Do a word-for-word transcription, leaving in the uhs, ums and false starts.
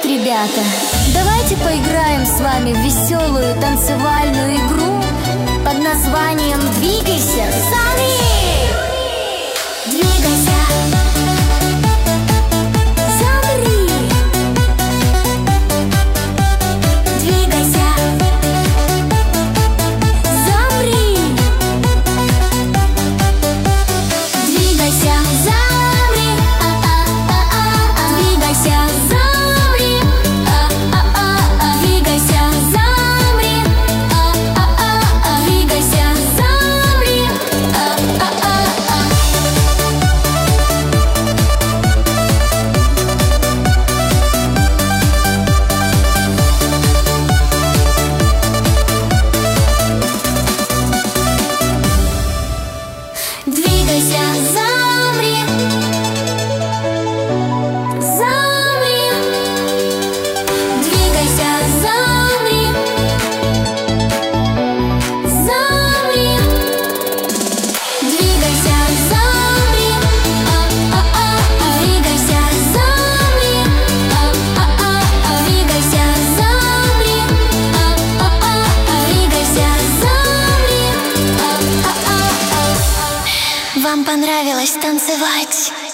Привет, ребята! Давайте поиграем с вами в веселую танцевальную игру под названием «Двигайся, замри!» Двигайся, замри! Двигайся, замри! Двигайся, замри! А-а-а-а-а! Двигайся, замри! А-а-а-а! Двигайся, замри! А-а-а-а! Двигайся, замри! А-а-а-а! Двигайся, замри! Замри! Двигайся, замри! Замри! Двигайся, замри! А-а-а-а! Двигайся, замри! А-а-а-а! Двигайся, замри! А-а-а-а! Двигайся, замри! А-а-а-а! Вам понравилось танцевать?